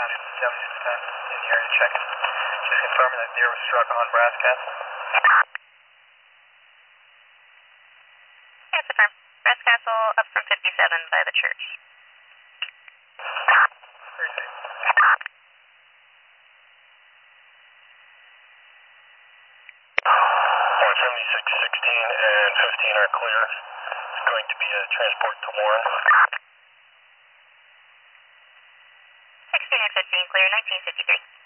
County 7610 in the area check. Just confirming that deer was struck on Brass Castle. Yes, affirm. Brass Castle up from 57 by the church. Very safe. Alright, 7616 and 15 are clear. It's going to be a transport to Warren. 16 and 15 clear, 1953.